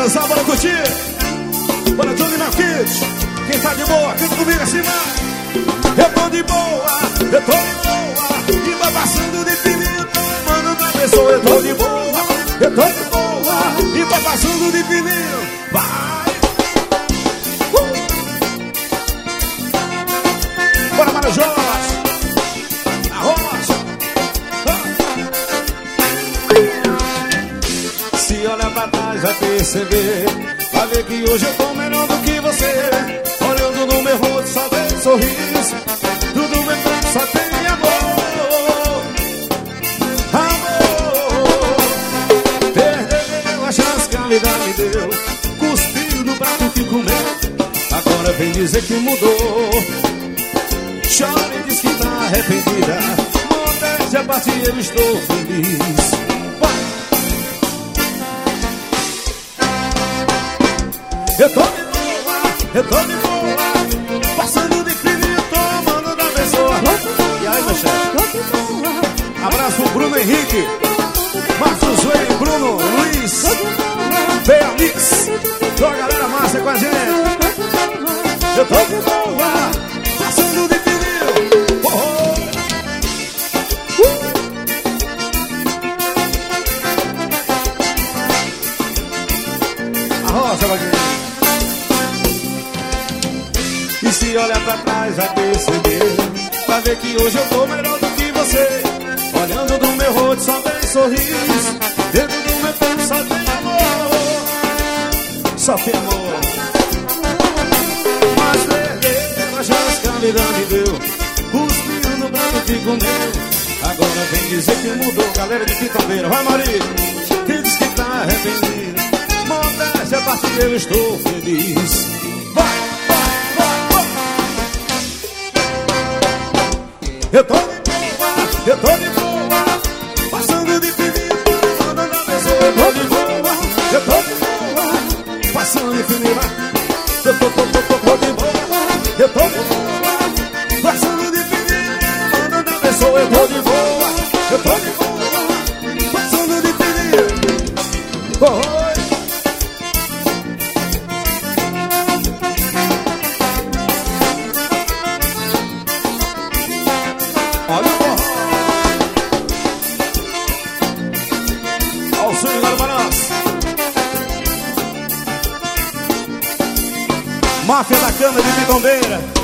dançar, bora curtir. Bora Johnny Marquinhos. Quem tá de boa, canta comigo assim, vai. Eu tô de boa, eu tô de boa. E vai passando de fininho, tomando da pessoa. Eu tô de boa, eu tô de boa. E vai passando de fininho, vai. Bora, Marajós. Na rocha. Se olhar pra trás vai perceber, vai ver que hoje eu tô melhor do que você. Olhando no meu rosto só tem sorriso, tudo meu corpo só tem amor. Amor. Perdeu a chance que a vida me deu, cuspiu no prato que comeu. Agora vem dizer que mudou. Chora e diz que tá arrependida. Modéstia a partir eu estou feliz. Vai. Eu tô de boa, eu tô de boa. Passando de fininho, tomando da pessoa. E aí, meu chefe? Abraço o Bruno Henrique, Marcos Wayne, Bruno, Luiz, Beamix. Tô a galera massa com a gente. Eu tô de boa, passando de fininho. A rocha, Vaguinho. E se olhar pra trás vai perceber, vai ver que hoje eu tô melhor do que você. Olhando do meu rosto só tem sorriso, dentro do meu peito só tem amor. Só tem amor. Mas perdeu a chance que a vida me deu, cuspiu no prato que comeu. Agora vem dizer que mudou. Galera de Pitambeira, vai Maria. Quem diz que tá arrependido, modéstia a partir eu estou feliz. Vai! Eu tô de boa, eu tô de boa. Passando de fininho, mandando a pessoa. Eu tô de boa, eu tô de boa. Passando de fininho, eu tô de boa. Eu tô de boa. Passando de fininho, mandando a pessoa. Eu tô de boa, eu tô de boa. Passando de fininho. Oi. Olha o forró. Olha o sonho agora para nós. Máfia da Cana de Pitombeira.